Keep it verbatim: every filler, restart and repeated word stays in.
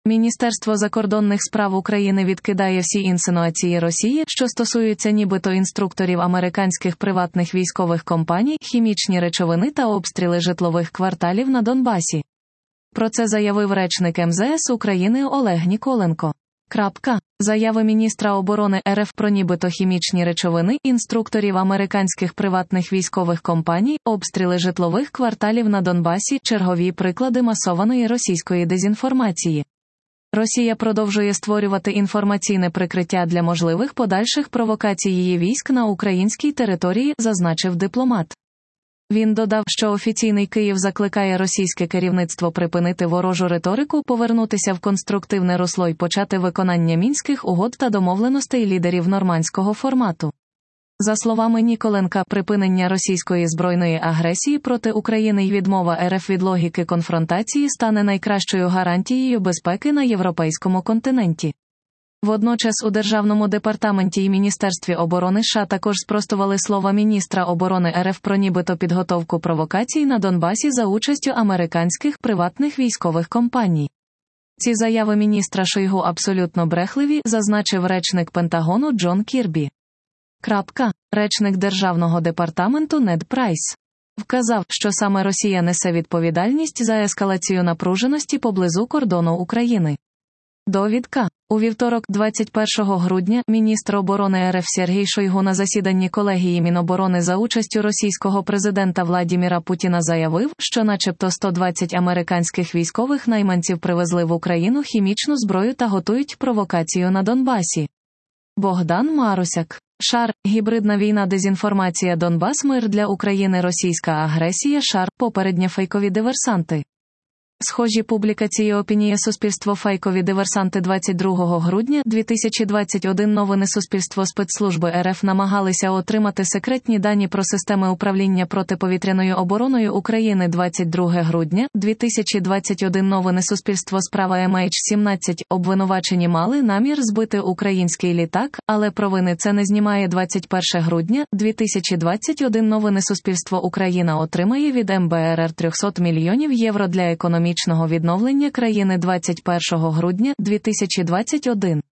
Міністерство закордонних справ України відкидає всі інсинуації Росії, що стосуються нібито інструкторів американських приватних військових компаній, хімічні речовини та обстріли житлових кварталів на Донбасі. Про це заявив речник ем зе ес України Олег Ніколенко. Крапка. Заяви міністра оборони ер еф про нібито хімічні речовини, інструкторів американських приватних військових компаній, обстріли житлових кварталів на Донбасі – чергові приклади масованої російської дезінформації. Росія продовжує створювати інформаційне прикриття для можливих подальших провокацій її військ на українській території, зазначив дипломат. Він додав, що офіційний Київ закликає російське керівництво припинити ворожу риторику, повернутися в конструктивне русло й почати виконання мінських угод та домовленостей лідерів нормандського формату. За словами Ніколенка, припинення російської збройної агресії проти України й відмова ер еф від логіки конфронтації стане найкращою гарантією безпеки на європейському континенті. Водночас у Державному департаменті і Міністерстві оборони США також спростували слова міністра оборони ер еф про нібито підготовку провокацій на Донбасі за участю американських приватних військових компаній. Ці заяви міністра Шойгу абсолютно брехливі, зазначив речник Пентагону Джон Кірбі. Крапка. Речник Державного департаменту Нед Прайс вказав, що саме Росія несе відповідальність за ескалацію напруженості поблизу кордону України. Довідка. У вівторок, двадцять першого грудня, міністр оборони ер еф Сергій Шойгу на засіданні колегії Міноборони за участю російського президента Владіміра Путіна заявив, що начебто сто двадцять американських військових найманців привезли в Україну хімічну зброю та готують провокацію на Донбасі. Богдан Марусяк. Шар. Гібридна війна, дезінформація, Донбас, мир для України, російська агресія, Шар, попередньо фейкові диверсанти. Схожі публікації опінії суспільство фейкові диверсанти двадцять другого грудня дві тисячі двадцять один новини суспільство спецслужби ер еф намагалися отримати секретні дані про системи управління протиповітряною обороною України двадцять друге грудня дві тисячі двадцять один новини суспільство справа ем ейч сімнадцять обвинувачені мали намір збити український літак, але провини це не знімає двадцять перше грудня дві тисячі двадцять один новини суспільство Україна отримає від ем бе ер ер триста мільйонів євро для економічного відновлення країни двадцять першого грудня дві тисячі двадцять один.